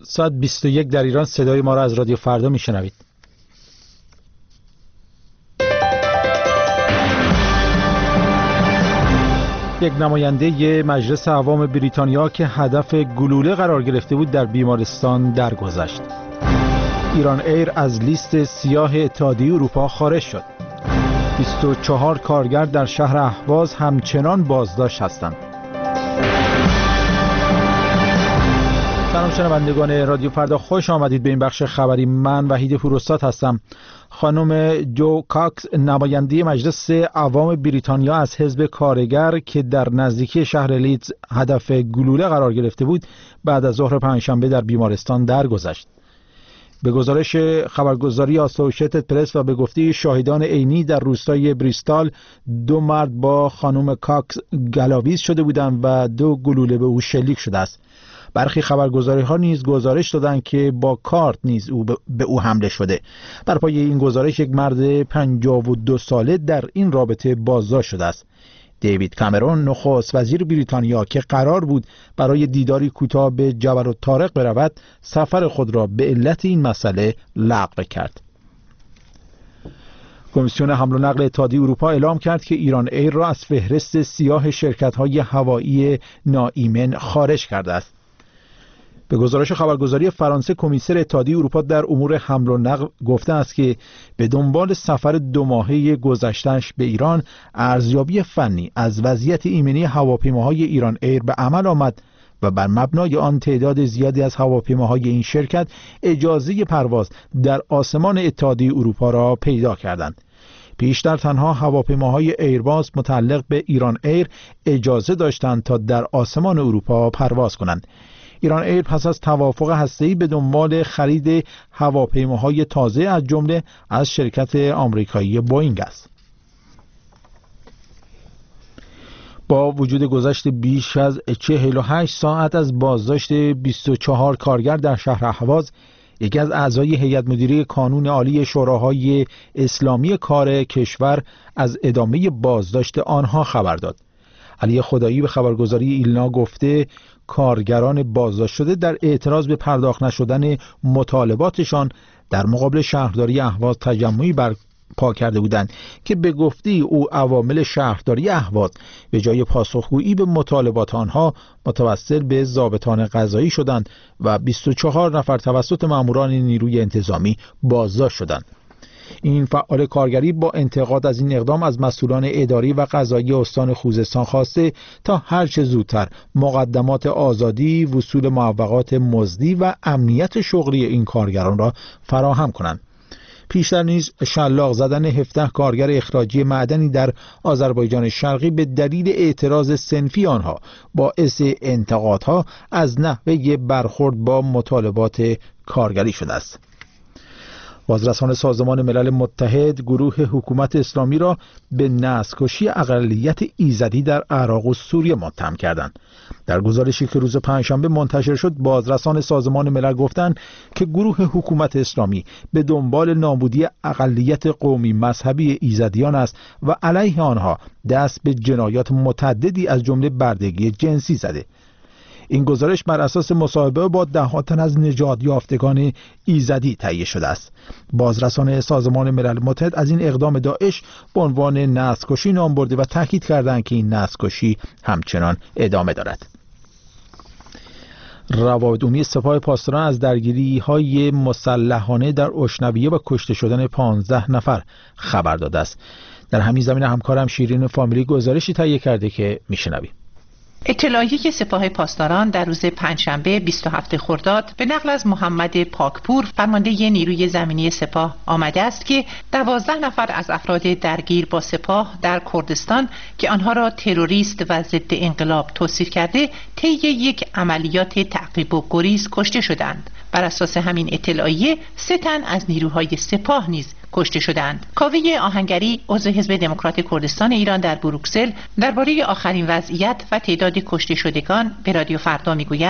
ساعت 21 در ایران صدای ما را از رادیو فردا میشنوید. یک نماینده مجلس عوام بریتانیا که هدف گلوله قرار گرفته بود در بیمارستان درگذشت. ایران ایر از لیست سیاه اتحادیه اروپا خارج شد. 24 کارگر در شهر اهواز همچنان بازداشت هستند. سلام شنوندگان رادیو فردا، خوش آمدید به این بخش خبری. من وحید پوراستاد هستم. خانم جو کاکس، نماینده مجلس عوام بریتانیا از حزب کارگر که در نزدیکی شهر لیدز هدف گلوله قرار گرفته بود، بعد از ظهر پنجشنبه در بیمارستان درگذشت. به گزارش خبرگزاری آسوشیتد پرس و به گفته شاهدان عینی در روستای بریستال، 2 مرد با خانم کاکس گلاویز شده بودند و 2 گلوله به او شلیک شده است. برخی خبرگزاری‌ها نیز گزارش دادند که با کارت نیز به او حمله شده. بر پایه این گزارش یک مرد 52 ساله در این رابطه بازداشت شده است. دیوید کامرون، نخست وزیر بریتانیا که قرار بود برای دیداری کوتاه به جبل الطارق برود، سفر خود را به علت این مسئله لغو کرد. کمیسیون حمل و نقل اتحادیه اروپا اعلام کرد که ایران ایر را از فهرست سیاه شرکت‌های هوایی ناایمن خارج کرده است. به گزارش خبرگزاری فرانسه، کمیسر اتحادیه اروپا در امور حمل و نقل گفته است که به دنبال سفر 2 ماهه گذشته‌اش به ایران، ارزیابی فنی از وضعیت ایمنی هواپیماهای ایران ایر به عمل آمد و بر مبنای آن تعداد زیادی از هواپیماهای این شرکت اجازه پرواز در آسمان اتحادیه اروپا را پیدا کردند. پیشتر تنها هواپیماهای ایرباس متعلق به ایران ایر اجازه داشتند تا در آسمان اروپا پرواز کنند. ایران ایر پس از توافق هسته‌ای به دنبال خرید هواپیماهای تازه از جمله از شرکت آمریکایی بوئینگ است. با وجود گذشت بیش از 48 ساعت از بازداشت 24 کارگر در شهر اهواز، یکی از اعضای هیئت مدیره کانون عالی شوراهای اسلامی کار کشور از ادامه بازداشت آنها خبر داد. علی خدایی به خبرگزاری ایلنا گفته کارگران بازداشت شده در اعتراض به پرداخت نشدن مطالباتشان در مقابل شهرداری اهواز تجمعی برپا کرده بودند که به گفته او عوامل شهرداری اهواز به جای پاسخگویی به مطالبات آنها متوسل به ضابطان قضایی شدند و 24 نفر توسط ماموران نیروی انتظامی بازداشت شدند. این فعال کارگری با انتقاد از این اقدام از مسئولان اداری و قضایی استان خوزستان خواسته تا هر چه زودتر مقدمات آزادی، وصول معوقات مزدی و امنیت شغلی این کارگران را فراهم کنند. پیشتر نیز شلاق زدن 17 کارگر اخراجی معدنی در آذربایجان شرقی به دلیل اعتراض صنفی آنها باعث انتقادها از نحوه برخورد با مطالبات کارگری شده است. بازرسان سازمان ملل متحد گروه حکومت اسلامی را به نسل‌کشی اقلیت ایزدی در عراق و سوریه متهم کردند. در گزارشی که روز پنجشنبه منتشر شد، بازرسان سازمان ملل گفتند که گروه حکومت اسلامی به دنبال نابودی اقلیت قومی مذهبی ایزدیان است و علیه آنها دست به جنایات متعددی از جمله بردگی جنسی زده. این گزارش بر اساس مصاحبه با 10 تن از نژاد یافتگان ایزدی تهیه شده است. بازرسان سازمان ملل متحد از این اقدام داعش به عنوان نسل‌کشی نام برده و تاکید کردند که این نسل‌کشی همچنان ادامه دارد. روابط عمومی سپاه پاسداران از درگیری‌های مسلحانه در اشنویه و کشته شدن 15 نفر خبر داده است. در همین زمینه همکارم شیرین فامیلی گزارشی تهیه کرده که میشنویم. اطلاعیه سپاه پاسداران در روز پنجشنبه 27 خرداد به نقل از محمد پاکپور، فرمانده نیروی زمینی سپاه، آمده است که 12 نفر از افراد درگیر با سپاه در کردستان که آنها را تروریست و ضد انقلاب توصیف کرده، طی یک عملیات تعقیب و گریز کشته شدند. بر اساس همین اطلاعیه 3 تن از نیروهای سپاه نیز کشته شدند. کاوه آهنگری، عضو حزب دموکرات کردستان ایران در بروکسل، درباره آخرین وضعیت و تعداد کشته شدگان به رادیو فردا میگوید: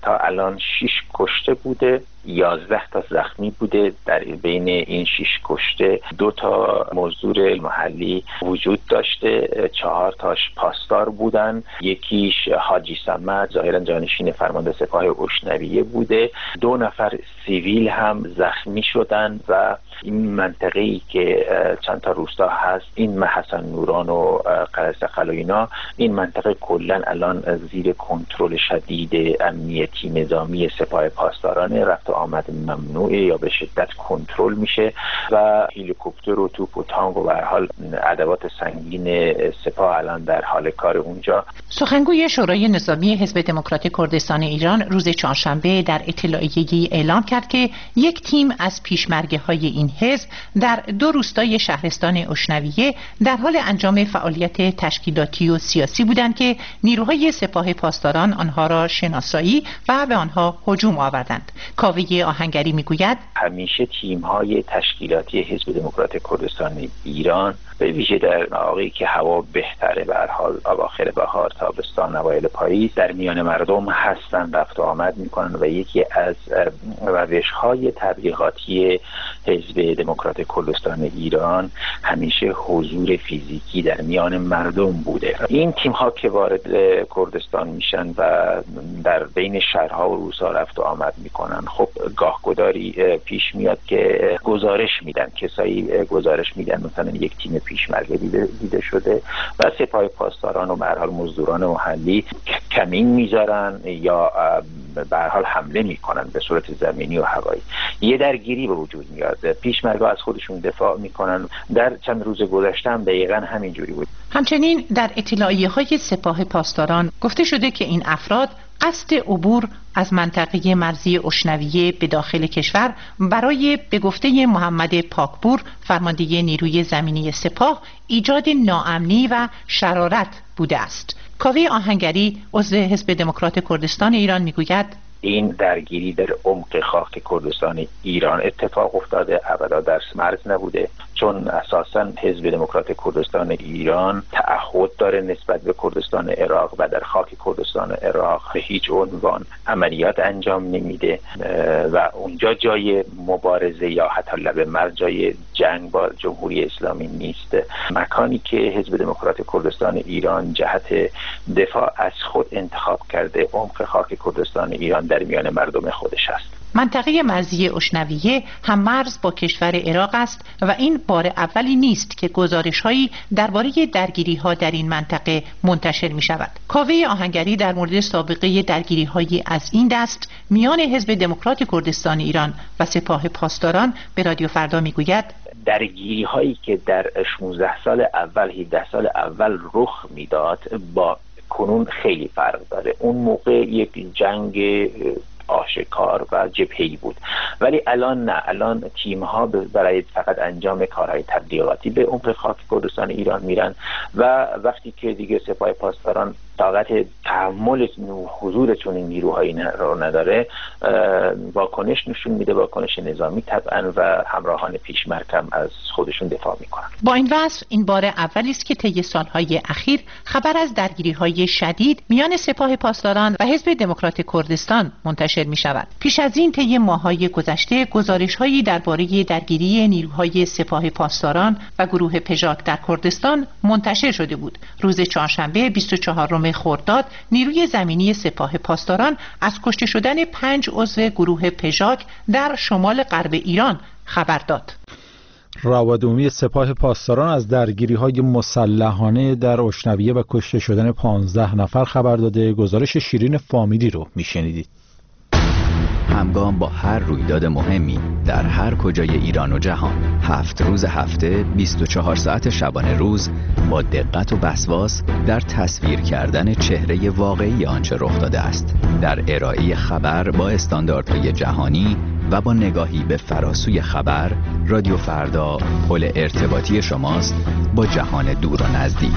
تا الان 6 کشته بوده، 11 تا زخمی بوده. در بین این 6 کشته 2 تا مزدور محلی وجود داشته، 4 تاش پاسدار بودن، یکیش حاجی صمد ظاهرا جانشین فرمانده سپاه اشنویه بوده. 2 نفر سیویل هم زخمی شدن و این منطقه‌ای که چند تا روستا هست، این حسن نوران و قره‌سقل و اینا، این منطقه کلا الان زیر کنترل شدید امنیتی نظامی سپاه پاسداران، رفت و آمد ممنوعه یا به شدت کنترل میشه و هلیکوپتر و توپ و تانک و به هر حال ادوات سنگین سپاه الان در حال کار اونجا. سخنگوی شورای نظامی حزب دموکراتیک کردستان ایران روز چهارشنبه در اطلاعیه‌ای اعلام کرد که یک تیم از پیشمرگه‌های این حزب در 2 روستای شهرستان اشنویه در حال انجام فعالیت تشکیلاتی و سیاسی بودند که نیروهای سپاه پاسداران آنها را شناسایی و به آنها هجوم آوردند. کاوه آهنگری میگوید همیشه تیم‌های تشکیلاتی حزب دموکراتیک کردستان ایران به ویژه در مواقعی که هوا بهتره، به هر حال اواخر بهار، تابستان، اوایل پاییز، در میان مردم هستن، رفت و آمد میکنن و یکی از روش‌های تبلیغاتی حزب دموکراتیک کردستان ایران همیشه حضور فیزیکی در میان مردم بوده. این تیم‌ها که وارد کردستان میشن و در بین شهرها و روستا رفت و آمد میکنن، خب گاهگداری پیش میاد که گزارش میدن، کسایی گزارش میدن مثلا یک تیم پیشمرگه دیده شده و سپاه پاسداران و به هر حال مزدوران محلی کمین میذارن یا به هر حال حمله میکنن به صورت زمینی و هوایی. یه درگیری به وجود میاد، پیشمرگه از خودشون دفاع میکنن. در چند روز گذشته هم دقیقاً همین جوری بود. همچنین در اطلاعیه‌های سپاه پاسداران گفته شده که این افراد قصد عبور از منطقه مرزی اشنویه به داخل کشور برای به گفته محمد پاکپور فرمانده نیروی زمینی سپاه ایجاد ناامنی و شرارت بوده است. کاوه آهنگری عضو حزب دموکرات کردستان ایران میگوید این درگیری در عمق خاک کردستان ایران اتفاق افتاده، ابدا در مرز نبوده، چون اساساً حزب دموکرات کردستان ایران تعهد داره نسبت به کردستان عراق و در خاک کردستان عراق به هیچ عنوان عملیات انجام نمیده و اونجا جای مبارزه یا حتی لب مرز جای جنگ با جمهوری اسلامی نیست. مکانی که حزب دموکرات کردستان ایران جهت دفاع از خود انتخاب کرده عمق خاک کردستان ایران در میان مردم خودش است. منطقه مرزی اشنویه هم مرز با کشور عراق است و این بار اولی نیست که گزارش‌هایی درباره درگیری‌ها در این منطقه منتشر می‌شود. کاوه آهنگری در مورد سابقه درگیری‌های از این دست میان حزب دموکرات کردستان ایران و سپاه پاسداران به رادیو فردا می‌گوید درگیری‌هایی که در 16 سال اول 17 سال اول رخ میداد با کنون خیلی فرق داره. اون موقع یک جنگ آشکار و جبهه‌ای بود، ولی الان نه. الان تیم‌ها برای فقط انجام کارهای تبلیغاتی به عمق خاک کردستان ایران میرن و وقتی که دیگه سپاه پاسداران طاقت تحمل حضور چنین نیروهایی رو نداره، واکنش نشون میده، واکنش نظامی طبعا، و همراهان پیشمرگ از خودشون دفاع میکنن. با این وصف این بار اولی است که طی سالهای اخیر خبر از درگیری‌های شدید میان سپاه پاسداران و حزب دموکرات کردستان منتشر میشود. پیش از این طی ماه‌های گذشته گزارش‌هایی درباره درگیری نیروهای سپاه پاسداران و گروه پژاک در کردستان منتشر شده بود. روز چهارشنبه 24 خرداد نیروی زمینی سپاه پاسداران از کشته شدن 5 عضو گروه پژاک در شمال غرب ایران خبر داد. رواد عمومی سپاه پاسداران از درگیری‌های مسلحانه در اشنویه و کشته شدن 15 نفر خبر داده. گزارش شیرین فامیلی رو میشنیدید. همگام با هر رویداد مهمی در هر کجای ایران و جهان، 7 روز هفته 24 ساعت شبانه روز با دقت و وسواس در تصویر کردن چهره واقعی آنچه رخ داده است، در ارائه خبر با استانداردهای جهانی و با نگاهی به فراسوی خبر، رادیو فردا پل ارتباطی شماست با جهان دور و نزدیک.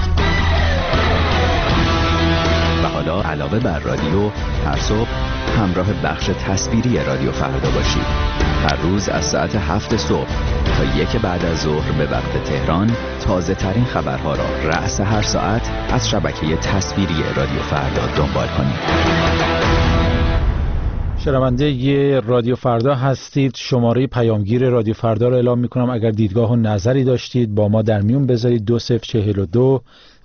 و حالا علاوه بر رادیو، هر صبح همراه بخش تصویری رادیو فردا باشید. هر روز از ساعت 7 صبح تا 1 بعد از ظهر به وقت تهران تازه ترین خبرها را رأس هر ساعت از شبکه تصویری رادیو فردا دنبال کنید. شنونده ی رادیو فردا هستید. شماره پیامگیر رادیو فردا رو اعلام میکنم. اگر دیدگاه و نظری داشتید با ما در میون بذارید. 2042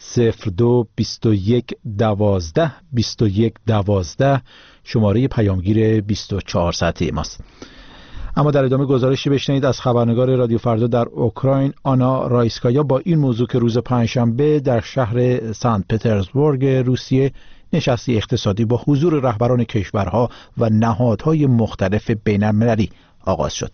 02 21 12 21 12 شماره پیامگیر 24 ساعته ماست. اما در ادامه گزارشی بشنوید از خبرنگار رادیو فردا در اوکراین آنا رایسکایا با این موضوع که روز پنجشنبه در شهر سنت پترزبورگ روسیه نشستی اقتصادی با حضور رهبران کشورها و نهادهای مختلف بین‌المللی آغاز شد.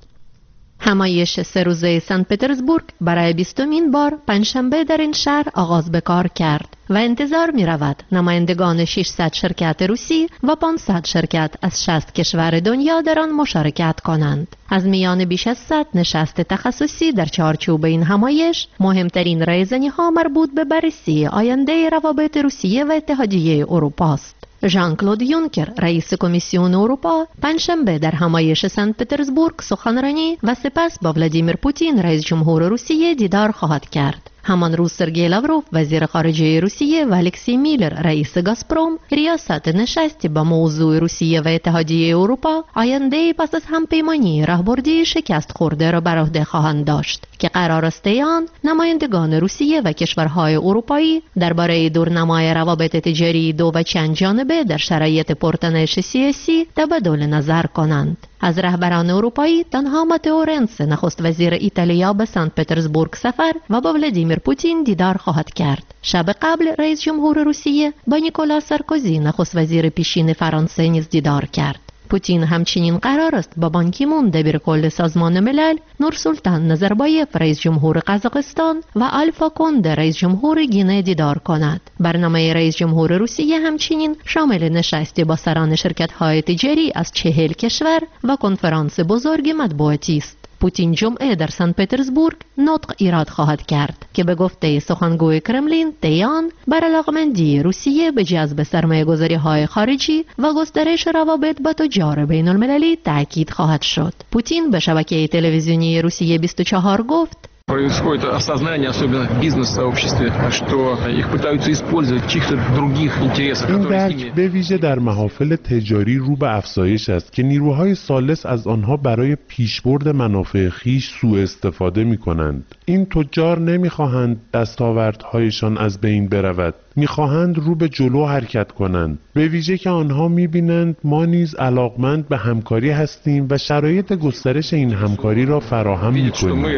همایش 3 روزه سنت پترزبورگ برای 20مین بار پنجشنبه در این شهر آغاز به کار کرد و انتظار می رود نمایندگان 600 شرکت روسی و 500 شرکت از 60 کشور دنیا در آن مشارکت کنند. از میان بیش از 100 نشست تخصصی در چارچوب این همایش، مهمترین رایزنی‌ها مربوط به بررسی آینده روابط روسیه و اتحادیه اروپا است. ژان کلود یونکر رئیس کمیسیون اروپا پنجشنبه در همایش سنت پترزبورگ سخنرانی و سپس با ولادیمیر پوتین رئیس جمهور روسیه دیدار خواهد کرد. همان روز سرگئی لاوروف وزیر خارجه روسیه و الکسی میلر رئیس گازپروم ریاست نشستی با موضوع روسیه و اتحادیه اروپا آینده پس از همپیمانی راهبردی شکست خورده را بر عهده خواهند داشت که قرار است آن نمایندگان روسیه و کشورهای اروپایی درباره دورنمای روابط تجاری دو و چند جانبه در شرایط پرتنش سیاسی تبادل نظر کنند. از رهبران اروپایی تنها ماتئو رنسی نخست وزیر ایتالیا به سنت پترزبورگ سفر و با ولادیمیر پوتین دیدار خواهد کرد. شب قبل رئیس جمهور روسیه با نیکولا سارکوزی نخست وزیر پیشین فرانسه نیز دیدار کرد. پوتین همچنین قرار است با بان کی مون دبیر کل سازمان ملل، نورسولتان نظربایف رئیس جمهور قزاقستان و آلفا کونده رئیس جمهور گینه دیدار کند. برنامه رئیس جمهور روسیه همچنین شامل نشستی با سران شرکت‌های تجاری از 40 کشور و کنفرانس بزرگ مطبوعاتی است. پوتین جمعه در سنت پترزبورگ نطق ایراد خواهد کرد که به گفته سخنگوی کرملین تیان بر علاقمندی روسیه به جذب سرمایه‌گذاری‌های خارجی و گسترش روابط با تجار بین‌المللی تاکید خواهد شد. پوتین به شبکه تلویزیونی روسیه 24 گفت: Происходит осознание, особенно в бизнес-сообществе, что их пытаются использовать в чьих-то других интересах, которые с ними... به ویژه در محافل تجاری رو به افزایش است که نیروهای ثالث از آنها برای پیشبرد منافع خویش سوء استفاده می‌کنند. این تجار نمی‌خواهند دستاوردهایشان از بین برود، می‌خواهند رو به جلو حرکت کنند. به ویژه که آنها می‌بینند ما نیز علاقمند به همکاری هستیم و شرایط گسترش این همکاری را فراهم می‌کنیم.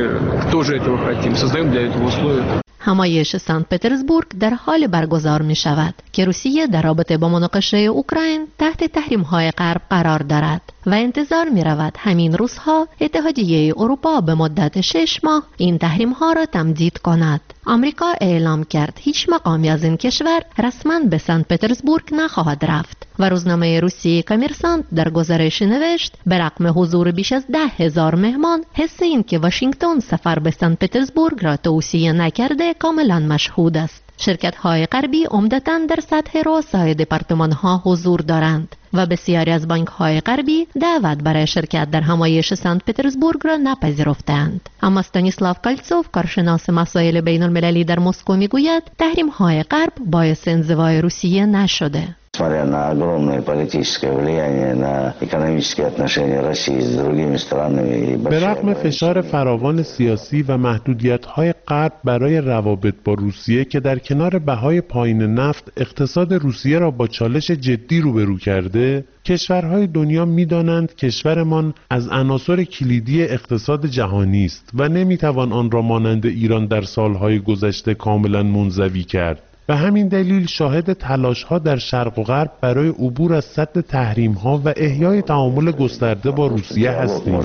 همایش سنت پترزبورگ در حال برگزار می شود که روسیه در رابطه با مناقشه اوکراین تحت تحریم‌های غرب قرار دارد و انتظار می رود همین روزها اتحادیه اروپا به مدت 6 ماه این تحریم‌ها را تمدید کند. آمریکا اعلام کرد هیچ مقامی از این کشور رسما به سنت پترزبورگ نخواهد رفت و روزنامه روسی کامرسانت در گزارش نوشت به رغم حضور بیش از 10,000 مهمان، حس این که واشنگتن سفر به سنت پترزبورگ را توصیه نکرده کاملا مشهود است. شرکت‌های غربی عمدتاً در سطح رؤسای دپارتمان‌ها حضور دارند و بسیاری از بانک‌های غربی دعوت برای شرکت در همایش سنت پترزبورگ را نپذیرفتند. اما استانیسلاو کالتسوف، کارشناس مسائل بین‌المللی در مسکو، می‌گوید تحریم‌های غرب باعث انزوای روسیه نشده. Несмотря на огромное политическое влияние на экономические отношения России с другими странами. به رغم فشار فراوان سیاسی و محدودیت‌های غرب برای روابط با روسیه که در کنار بهای پایین نفت اقتصاد روسیه را با چالش جدی روبرو کرده، کشورهای دنیا می‌دانند کشورمان از عناصر کلیدی اقتصاد جهانی است و نمی‌توان آن را مانند ایران در سالهای گذشته کاملا منزوی کرد. به همین دلیل شاهد تلاش‌ها در شرق و غرب برای عبور از سد تحریم‌ها و احیای تعامل گسترده با روسیه هستیم.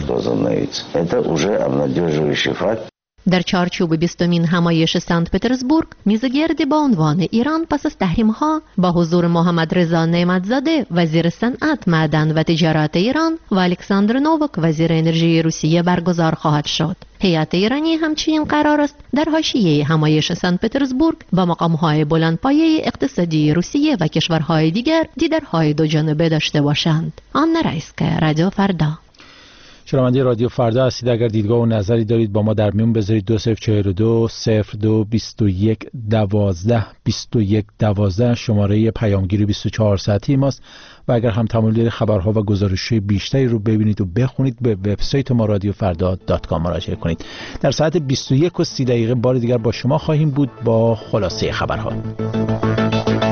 در چارچوب 20مین همایش سنت پترزبورگ، میزگردی با عنوان ایران پس از تحریم‌ها با حضور محمد رضا نعمتزاده وزیر صنعت، معدن و تجارت ایران و الکساندر نووک وزیر انرژی روسیه برگزار خواهد شد. هیئت ایرانی همچنین قرار است در حاشیه همایش سنت پترزبورگ با مقام‌های بلندپایه اقتصادی روسیه و کشورهای دیگر دیدارهای دو جانبه داشته باشند. آن رئیس که رادیو فردا. شنونده رادیو فردا هستید. اگر دیدگاه و نظری دارید با ما در میون بذارید. 2042 02 21 12 21 12 شماره پیامگیر 24 ساعتی ماست و اگر هم تمایل خبرها و گزارش‌های بیشتری رو ببینید و بخونید به وبسایت ما radiofrda.com مراجعه کنید. در ساعت 21:30 بار دیگر با شما خواهیم بود با خلاصه خبرها.